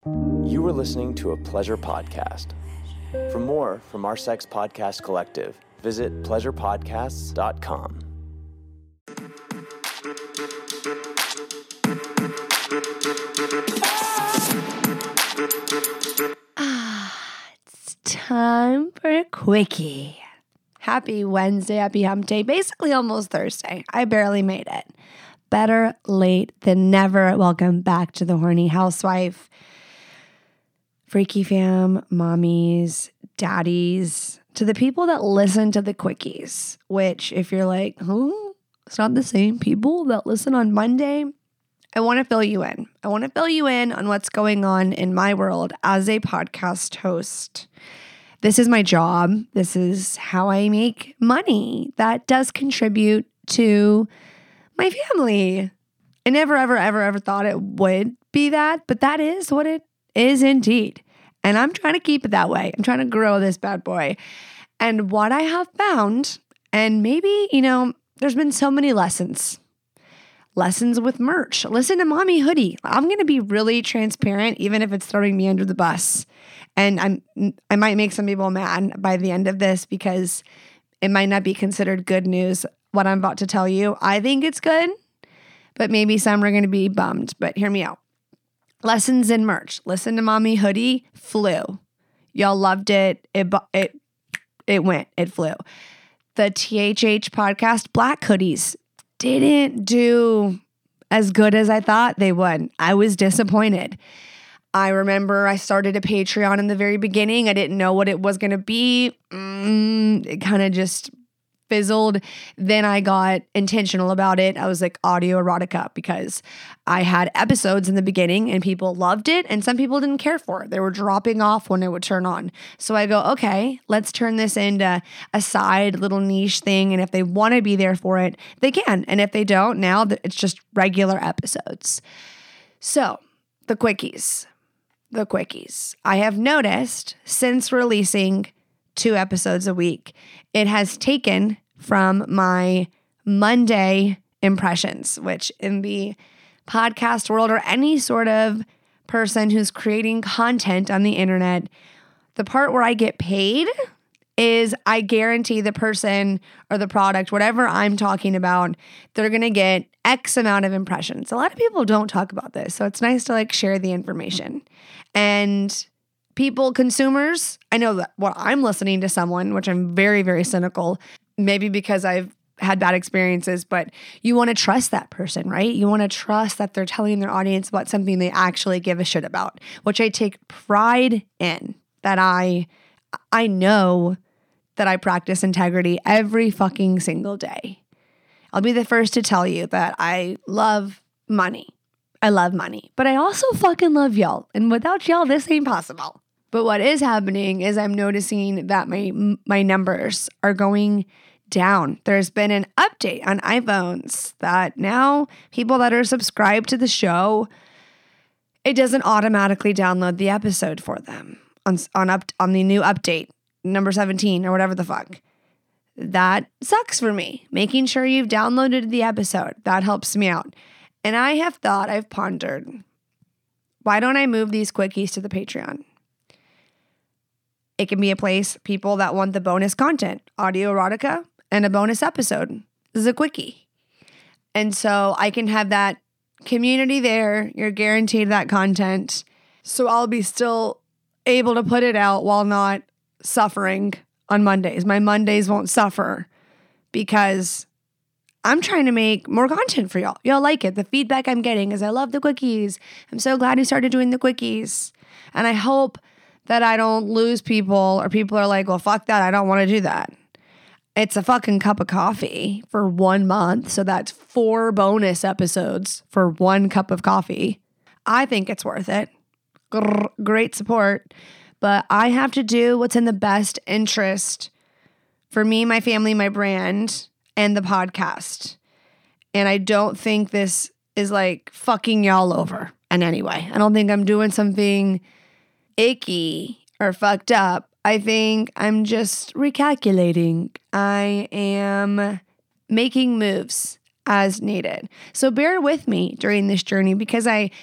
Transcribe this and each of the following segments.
You are listening to a Pleasure Podcast. For more from our Sex Podcast Collective, visit pleasurepodcasts.com. It's time for a quickie. Happy Wednesday, happy hump day, basically almost Thursday. I barely made it. Better late than never. Welcome back to the Horny Housewife. Freaky fam, mommies, daddies, to the people that listen to the quickies, which if you're like, it's not the same people that listen on Monday, I want to fill you in. I want to fill you in on what's going on in my world as a podcast host. This is my job. This is how I make money. That does contribute to my family. I never, ever thought it would be that, but that is what it is indeed. And I'm trying to keep it that way. I'm trying to grow this bad boy. And what I have found, and maybe, there's been so many lessons with merch. Listen to Mommy Hoodie. I'm going to be really transparent, even if it's throwing me under the bus. And I might make some people mad by the end of this because it might not be considered good news, what I'm about to tell you. I think it's good, but maybe some are going to be bummed. But hear me out. Lessons in merch. Listen to Mommy Hoodie. Flew. Y'all loved it. It went. It flew. The THH podcast Black Hoodies didn't do as good as I thought they would. I was disappointed. I remember I started a Patreon in the very beginning. I didn't know what it was going to be. It kind of just fizzled. Then I got intentional about it. I was like audio erotica because I had episodes in the beginning and people loved it and some people didn't care for it. They were dropping off when it would turn on. So I go, okay, let's turn this into a side little niche thing. And if they want to be there for it, they can. And if they don't, now it's just regular episodes. So the quickies. I have noticed since releasing 2 episodes a week, it has taken from my Monday impressions, which in the podcast world or any sort of person who's creating content on the internet, the part where I get paid is I guarantee the person or the product, whatever I'm talking about, they're going to get X amount of impressions. A lot of people don't talk about this, so it's nice to share the information. And people, consumers, I know that what I'm listening to someone, which I'm very, very cynical, maybe because I've had bad experiences, but you want to trust that person, right? You want to trust that they're telling their audience about something they actually give a shit about, which I take pride in, that I know that I practice integrity every fucking single day. I'll be the first to tell you that I love money. I love money, but I also fucking love y'all. And without y'all, this ain't possible. But what is happening is I'm noticing that my numbers are going down. There's been an update on iPhones that now people that are subscribed to the show, it doesn't automatically download the episode for them on the new update, number 17 or whatever the fuck. That sucks for me. Making sure you've downloaded the episode, that helps me out. And I've pondered, why don't I move these quickies to the Patreon? It can be a place, people that want the bonus content, audio erotica, and a bonus episode. This is a quickie. And so I can have that community there. You're guaranteed that content. So I'll be still able to put it out while not suffering on Mondays. My Mondays won't suffer because I'm trying to make more content for y'all. Y'all like it. The feedback I'm getting is I love the quickies. I'm so glad you started doing the quickies. And I hope that I don't lose people or people are like, well, fuck that. I don't want to do that. It's a fucking cup of coffee for 1 month. So that's 4 bonus episodes for 1 cup of coffee. I think it's worth it. Great support. But I have to do what's in the best interest for me, my family, my brand, and the podcast. And I don't think this is fucking y'all over in any way. I don't think I'm doing something icky or fucked up. I think I'm just recalculating. I am making moves as needed. So bear with me during this journey because I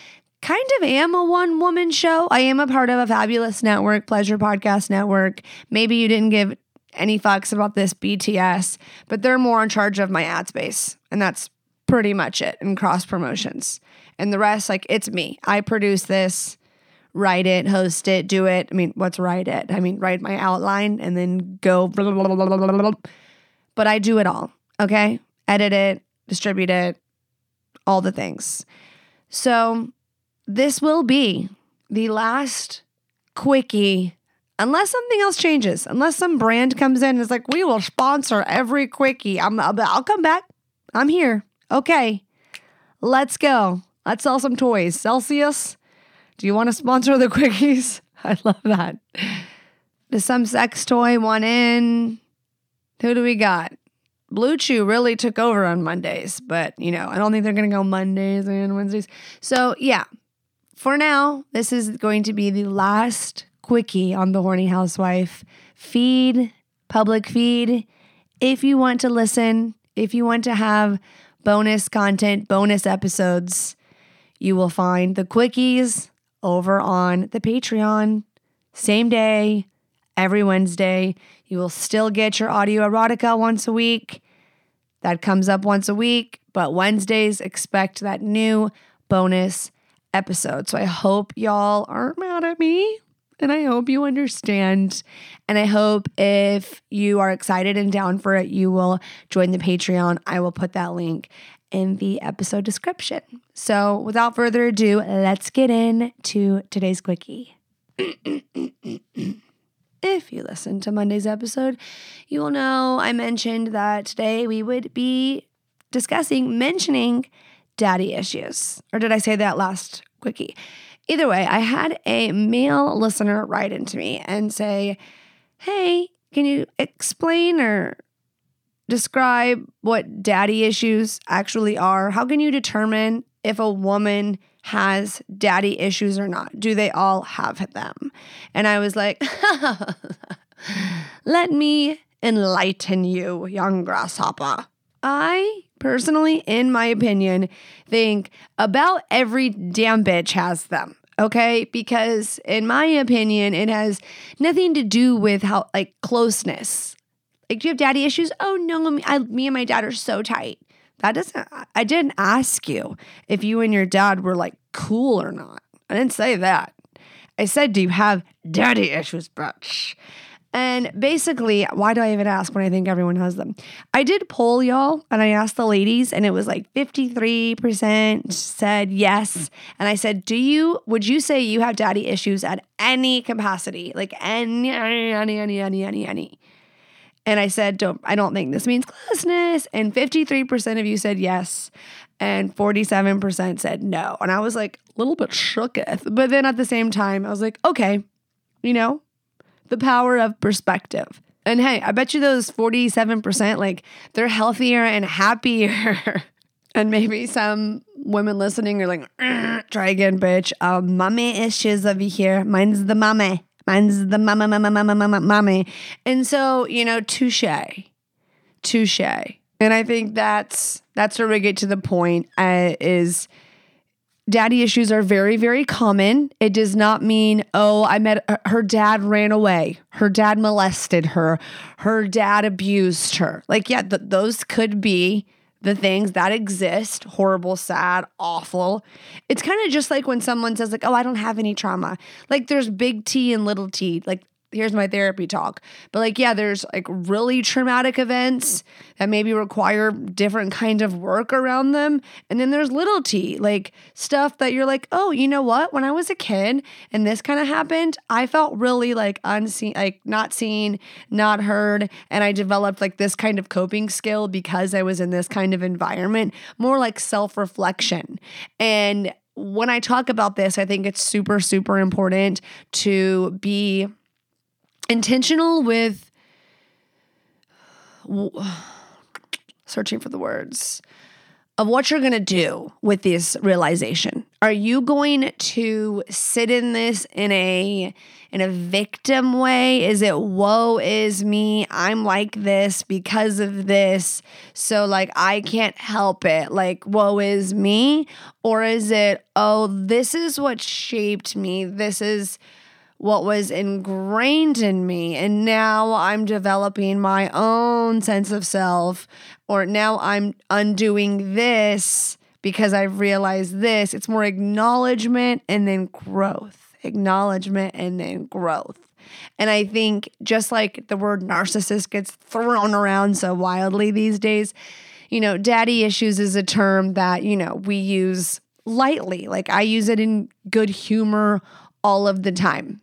kind of am a one-woman show. I am a part of a fabulous network, Pleasure Podcast Network. Maybe you didn't give any fucks about this BTS, but they're more in charge of my ad space. And that's pretty much it, and cross promotions. And the rest, like, it's me. I produce this, write it, host it, do it. I mean, what's write it? I mean, write my outline and then go blah, blah, blah, blah, blah, blah. But I do it all, okay? Edit it, distribute it, all the things. So this will be the last quickie, unless something else changes, unless some brand comes in and is like, we will sponsor every quickie. I'll come back. I'm here. Okay, let's go. Let's sell some toys. Celsius, do you want to sponsor the quickies? I love that. Does some sex toy want in? Who do we got? Blue Chew really took over on Mondays, but, I don't think they're going to go Mondays and Wednesdays. So, yeah, for now, this is going to be the last quickie on the Horny Housewife feed, public feed. If you want to listen, if you want to have bonus content, bonus episodes, you will find the quickies over on the Patreon. Same day, every Wednesday. You will still get your audio erotica once a week. That comes up once a week, but Wednesdays expect that new bonus episode. So I hope y'all aren't mad at me, and I hope you understand. And I hope if you are excited and down for it, you will join the Patreon. I will put that link in the episode description. So without further ado, let's get into today's quickie. If you listened to Monday's episode, you will know I mentioned that today we would be mentioning daddy issues. Or did I say that last quickie? Either way, I had a male listener write into me and say, hey, can you explain or describe what daddy issues actually are? How can you determine if a woman has daddy issues or not? Do they all have them? And I was like, let me enlighten you, young grasshopper. I personally, in my opinion, think about every damn bitch has them. Okay? Because in my opinion, it has nothing to do with how, like, closeness. Like, do you have daddy issues? Oh no, me and my dad are so tight. I didn't ask you if you and your dad were like cool or not. I didn't say that. I said, do you have daddy issues, bitch? And basically, why do I even ask when I think everyone has them? I did poll y'all and I asked the ladies and it was like 53% said yes. And I said, would you say you have daddy issues at any capacity? Like any. And I said, I don't think this means closeness. And 53% of you said yes. And 47% said no. And I was like a little bit shooketh. But then at the same time, I was like, okay, the power of perspective. And hey, I bet you those 47%, like, they're healthier and happier. And maybe some women listening are like, try again, bitch. Mommy issues over here. Mine's the mommy. Mine's the mommy. And so, touche. And I think that's where we get to the point is daddy issues are very, very common. It does not mean, her dad ran away. Her dad molested her. Her dad abused her. Like, yeah, those could be the things that exist, horrible, sad, awful. It's kind of just like when someone says like, oh, I don't have any trauma. Like, there's big T and little t. Like, here's my therapy talk. But like, yeah, there's like really traumatic events that maybe require different kind of work around them. And then there's little t, like stuff that you're like, oh, you know what? When I was a kid and this kind of happened, I felt really like unseen, like not seen, not heard. And I developed like this kind of coping skill because I was in this kind of environment, more like self-reflection. And when I talk about this, I think it's super, super important to be intentional with searching for the words of what you're going to do with this realization. Are you going to sit in this in a victim way? Is it woe is me? I'm like this because of this. So like I can't help it. Like woe is me? Or is it, oh, this is what shaped me. This is what was ingrained in me. And now I'm developing my own sense of self, or now I'm undoing this because I've realized this. It's more acknowledgement and then growth. Acknowledgement and then growth. And I think just like the word narcissist gets thrown around so wildly these days, daddy issues is a term that, we use lightly. Like I use it in good humor all of the time.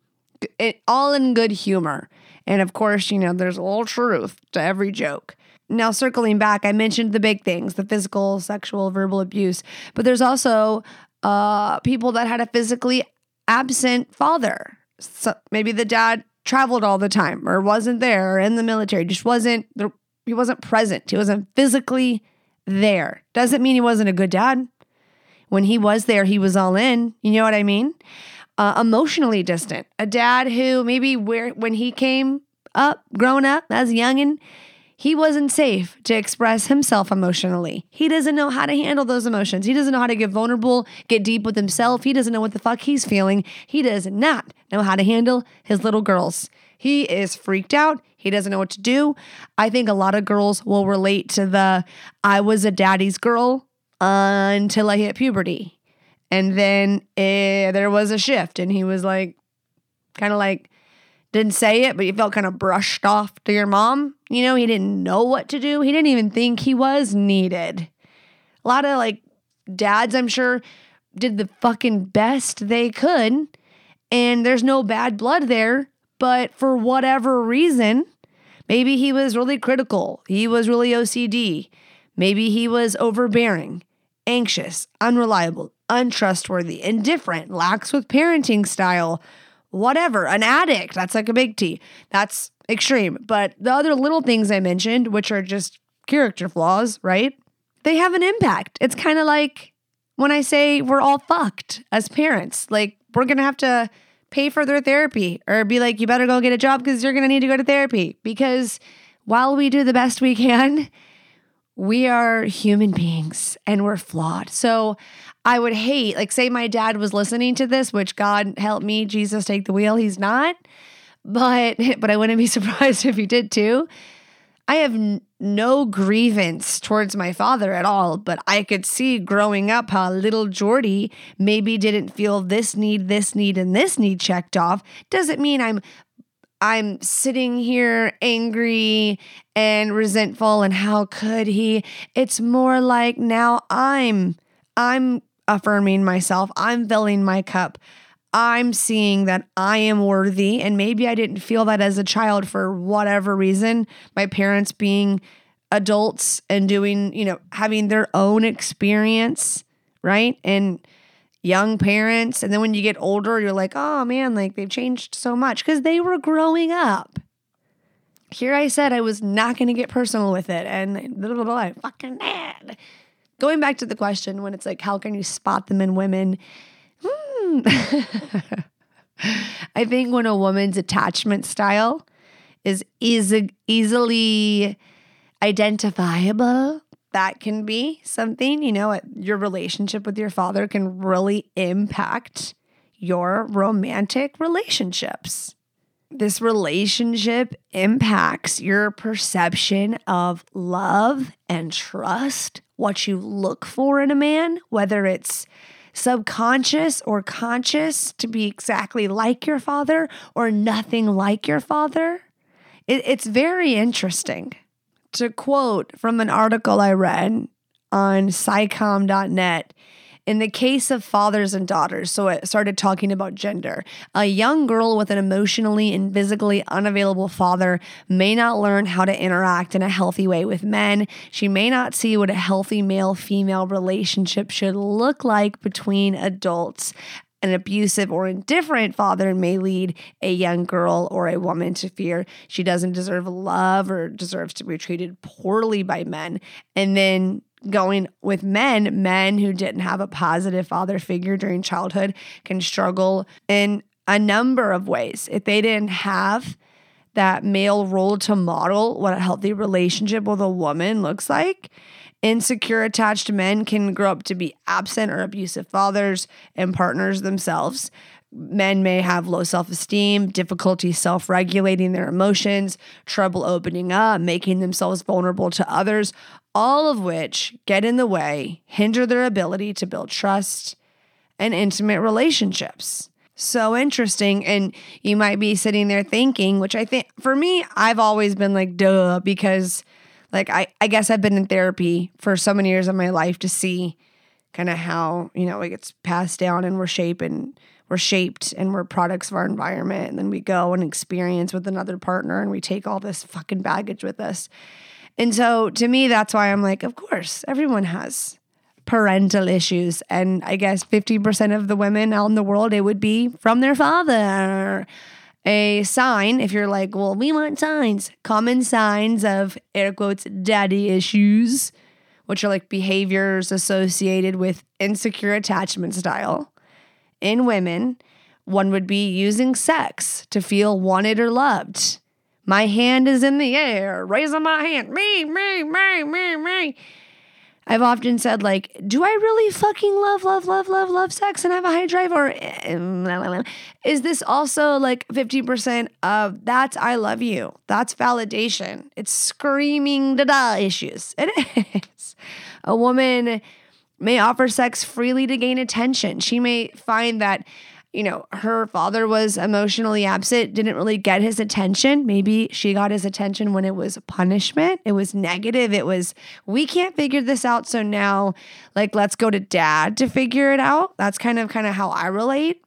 All in good humor. And of course, there's a little truth to every joke. Now, circling back, I mentioned the big things, the physical, sexual, verbal abuse, but there's also people that had a physically absent father. So maybe the dad traveled all the time or wasn't there or in the military, he wasn't present. He wasn't physically there. Doesn't mean he wasn't a good dad. When he was there, he was all in. You know what I mean? Emotionally distant. A dad who maybe when he came up, growing up as a youngin', he wasn't safe to express himself emotionally. He doesn't know how to handle those emotions. He doesn't know how to get vulnerable, get deep with himself. He doesn't know what the fuck he's feeling. He does not know how to handle his little girls. He is freaked out. He doesn't know what to do. I think a lot of girls will relate to I was a daddy's girl until I hit puberty. And then there was a shift and he was like, kind of like, didn't say it, but you felt kind of brushed off to your mom. He didn't know what to do. He didn't even think he was needed. A lot of like dads, I'm sure, did the fucking best they could. And there's no bad blood there. But for whatever reason, maybe he was really critical. He was really OCD. Maybe he was overbearing, anxious, unreliable, untrustworthy, indifferent, lax with parenting style, whatever, an addict. That's like a big T. That's extreme. But the other little things I mentioned, which are just character flaws, right? They have an impact. It's kind of like when I say we're all fucked as parents. Like we're going to have to pay for their therapy or be like, you better go get a job because you're going to need to go to therapy. Because while we do the best we can, we are human beings and we're flawed. So I would hate, like say my dad was listening to this, which God help me, Jesus take the wheel. He's not, but I wouldn't be surprised if he did too. I have no grievance towards my father at all, but I could see growing up how little Jordy maybe didn't feel this need, and this need checked off. Doesn't mean I'm sitting here angry and resentful and how could he? It's more like now I'm affirming myself. I'm filling my cup. I'm seeing that I am worthy. And maybe I didn't feel that as a child for whatever reason. My parents being adults and doing, having their own experience, right? And young parents. And then when you get older, you're like, oh man, like they've changed so much because they were growing up. Here I said I was not going to get personal with it. And I fucking did. Going back to the question when it's like, how can you spot them in women? I think when a woman's attachment style is easily identifiable, that can be something, your relationship with your father can really impact your romantic relationships. This relationship impacts your perception of love and trust, what you look for in a man, whether it's subconscious or conscious to be exactly like your father or nothing like your father. It's very interesting. To quote from an article I read on psychom.net, in the case of fathers and daughters, so it started talking about gender, a young girl with an emotionally and physically unavailable father may not learn how to interact in a healthy way with men. She may not see what a healthy male-female relationship should look like between adults. An abusive or indifferent father may lead a young girl or a woman to fear she doesn't deserve love or deserves to be treated poorly by men. And then going with men who didn't have a positive father figure during childhood can struggle in a number of ways. If they didn't have that male role to model what a healthy relationship with a woman looks like, insecure attached men can grow up to be absent or abusive fathers and partners themselves. Men may have low self-esteem, difficulty self-regulating their emotions, trouble opening up, making themselves vulnerable to others, all of which get in the way, hinder their ability to build trust and intimate relationships. So interesting. And you might be sitting there thinking, which I think for me, I've always been like, duh, because like I guess I've been in therapy for so many years of my life to see kind of how, it gets passed down and we're shaped and we're products of our environment. And then we go and experience with another partner and we take all this fucking baggage with us. And so to me, that's why I'm like, of course, everyone has parental issues. And I guess 50% of the women out in the world, it would be from their father. A sign, if you're like, well, we want signs, common signs of, air quotes, daddy issues, which are like behaviors associated with insecure attachment style. In women, one would be using sex to feel wanted or loved. My hand is in the air, raising my hand, me. I've often said, like, do I really fucking love sex and have a high drive? Or is this also like 50% of that's I love you? That's validation. It's screaming da-da issues. It is. A woman may offer sex freely to gain attention. She may find that, her father was emotionally absent, didn't really get his attention. Maybe she got his attention when it was punishment. It was negative. It was, we can't figure this out. So now, like, let's go to dad to figure it out. That's kind of how I relate.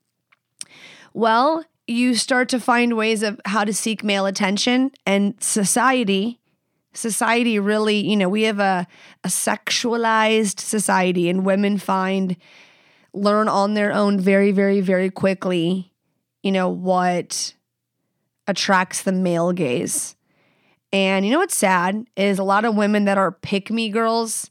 Well, you start to find ways of how to seek male attention, and society really, we have a sexualized society, and women learn on their own very, very, very quickly, what attracts the male gaze. And what's sad is a lot of women that are pick-me girls,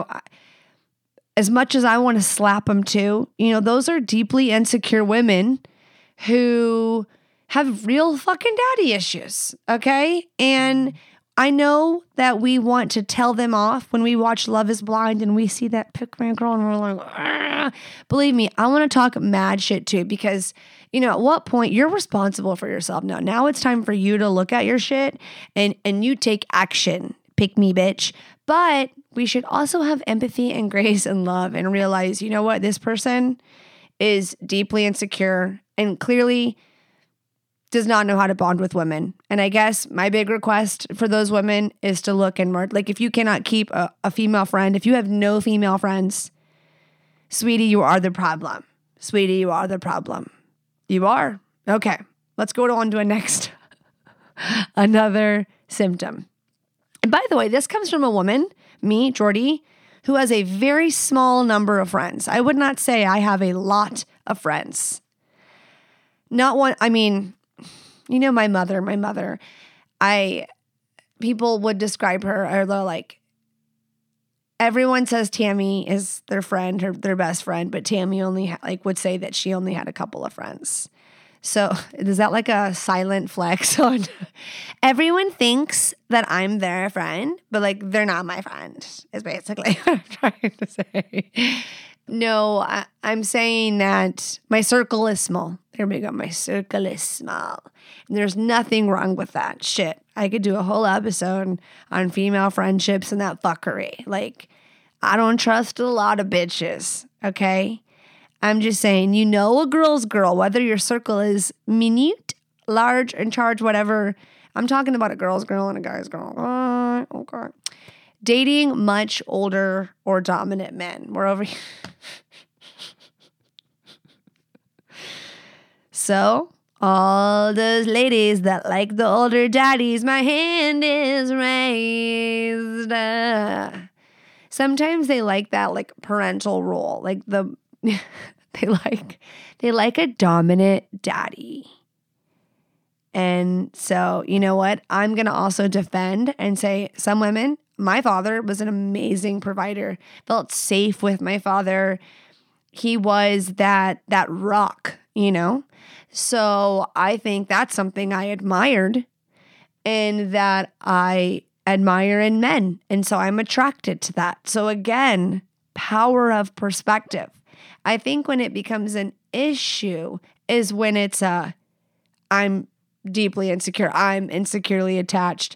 as much as I want to slap them too, those are deeply insecure women who have real fucking daddy issues, okay? And I know that we want to tell them off when we watch Love is Blind and we see that pick-me girl and we're like, ah. Believe me, I want to talk mad shit too, because, at what point you're responsible for yourself now. Now it's time for you to look at your shit and you take action. Pick me, bitch. But we should also have empathy and grace and love and realize, what? This person is deeply insecure and clearly does not know how to bond with women. And I guess my big request for those women is to look inward. Like, if you cannot keep a female friend, if you have no female friends, sweetie, you are the problem. Sweetie, you are the problem. You are. Okay, let's go on to another symptom. And by the way, this comes from a woman, me, Jordy, who has a very small number of friends. I would not say I have a lot of friends. Not one, my mother, people would describe her, or they're like, everyone says Tammy is their friend, their best friend, but Tammy only would say that she only had a couple of friends. So is that like a silent flex on everyone thinks that I'm their friend, but like they're not my friend is basically what I'm trying to say. No, I'm saying that my circle is small. There we go. My circle is small. And there's nothing wrong with that. Shit. I could do a whole episode on female friendships and that fuckery. Like, I don't trust a lot of bitches, okay? I'm just saying, a girl's girl, whether your circle is minute, large, in charge, whatever. I'm talking about a girl's girl and a guy's girl. Okay. Dating much older or dominant men. We're over here. So, all those ladies that like the older daddies, my hand is raised. Sometimes they like that parental role. They like a dominant daddy. And so, you know what? I'm going to also defend and say some women my father was an amazing provider. Felt safe with my father. He was that rock, you know? So I think that's something I admired and that I admire in men. And so I'm attracted to that. So again, power of perspective. I think when it becomes an issue is when it's I'm deeply insecure. I'm insecurely attached.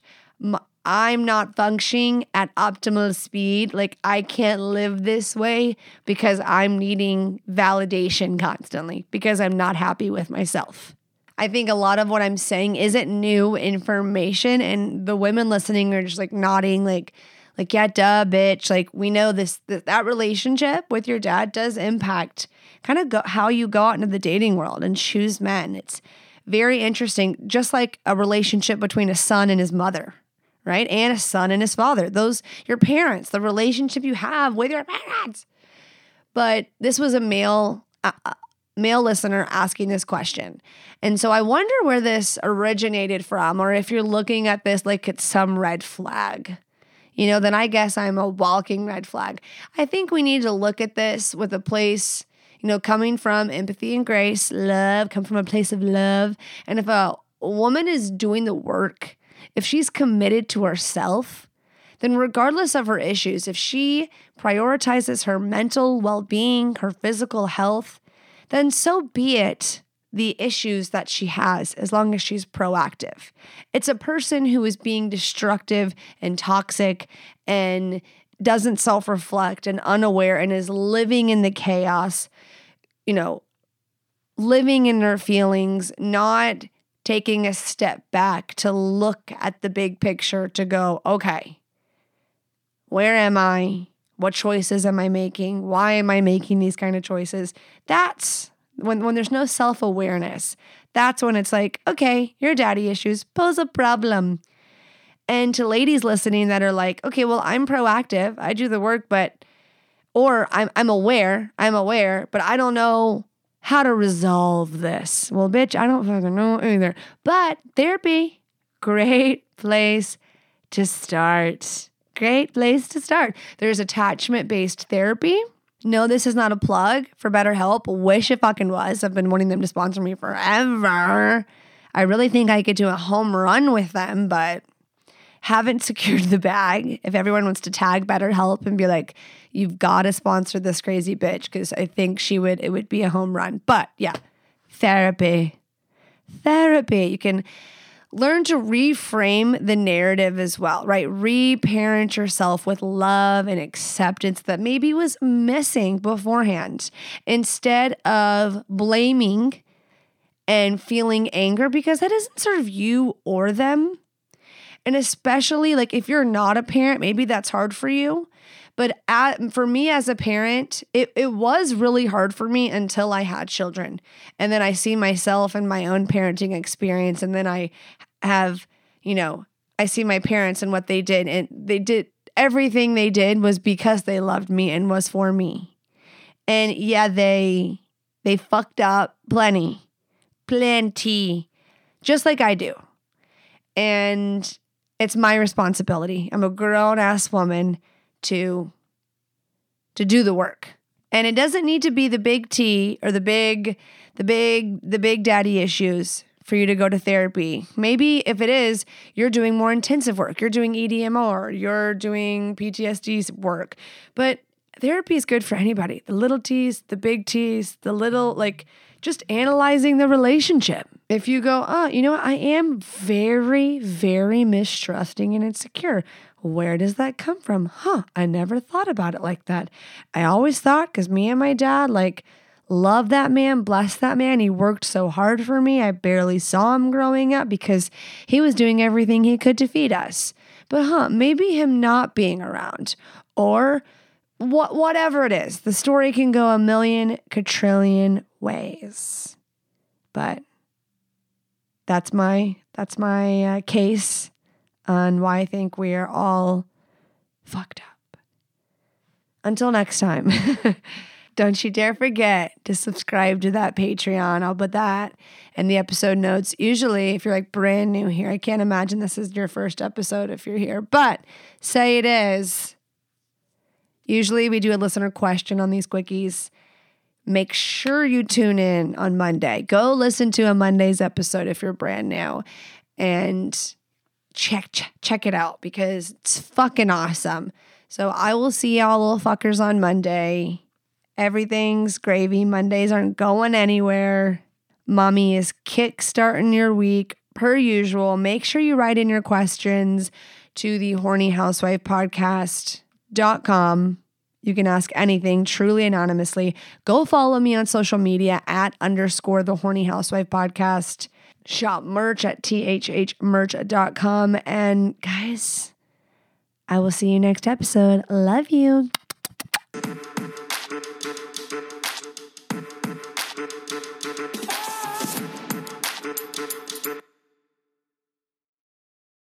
I'm not functioning at optimal speed. Like I can't live this way because I'm needing validation constantly because I'm not happy with myself. I think a lot of what I'm saying isn't new information, and the women listening are just like nodding like yeah, duh, bitch. Like we know that relationship with your dad does impact kind of how you go out into the dating world and choose men. It's very interesting, just like a relationship between a son and his mother, right? And a son and his father. Those, your parents, the relationship you have with your parents. But this was a male listener asking this question. And so I wonder where this originated from, or if you're looking at this like it's some red flag, you know, then I guess I'm a walking red flag. I think we need to look at this with a place, you know, coming from empathy and grace, love, come from a place of love. And if a woman is doing the work, if she's committed to herself, then regardless of her issues, if she prioritizes her mental well-being, her physical health, then so be it the issues that she has, as long as she's proactive. It's a person who is being destructive and toxic and doesn't self-reflect and unaware and is living in the chaos, you know, living in their feelings, not taking a step back to look at the big picture to go, okay, where am I? What choices am I making? Why am I making these kind of choices? That's when there's no self-awareness. That's when it's like, okay, your daddy issues pose a problem. And to ladies listening that are like, okay, well, I'm proactive, I do the work, or I'm aware, but I don't know how to resolve this. Well, bitch, I don't fucking know either. But therapy, great place to start. Great place to start. There's attachment-based therapy. No, this is not a plug for BetterHelp. Wish it fucking was. I've been wanting them to sponsor me forever. I really think I could do a home run with them, but haven't secured the bag. If everyone wants to tag BetterHelp and be like, you've got to sponsor this crazy bitch, because I think it would be a home run. But yeah, therapy. You can learn to reframe the narrative as well, right? Reparent yourself with love and acceptance that maybe was missing beforehand, instead of blaming and feeling anger, because that isn't sort of you or them. And especially like if you're not a parent, maybe that's hard for you. But for me as a parent, it was really hard for me until I had children. And then I see myself in my own parenting experience. And then I have, I see my parents and what they did. And they did, everything they did was because they loved me and was for me. And yeah, they fucked up plenty, just like I do. And it's my responsibility. I'm a grown-ass woman to do the work. And it doesn't need to be the big T or the big daddy issues for you to go to therapy. Maybe if it is, you're doing more intensive work. You're doing EDMO or you're doing PTSD work. But therapy is good for anybody. The little T's, the big T's, the little, just analyzing the relationship. If you go, you know what? I am very, very mistrusting and insecure. Where does that come from? I never thought about it like that. I always thought, because me and my dad, love that man, bless that man. He worked so hard for me. I barely saw him growing up because he was doing everything he could to feed us. But maybe him not being around, or whatever it is. The story can go a million quadrillion ways. But that's my case on why I think we are all fucked up. Until next time, Don't you dare forget to subscribe to that Patreon. I'll put that in the episode notes. Usually, if you're like brand new here, I can't imagine this is your first episode if you're here, but say it is. Usually, we do a listener question on these quickies. Make sure you tune in on Monday. Go listen to a Monday's episode if you're brand new and check it out because it's fucking awesome. So I will see y'all little fuckers on Monday. Everything's gravy. Mondays aren't going anywhere. Mommy is kickstarting your week per usual. Make sure you write in your questions to the hornyhousewifepodcast.com. You can ask anything truly anonymously. Go follow me on social media @ the Horny Housewife Podcast. Shop merch at thhmerch.com. And guys, I will see you next episode. Love you.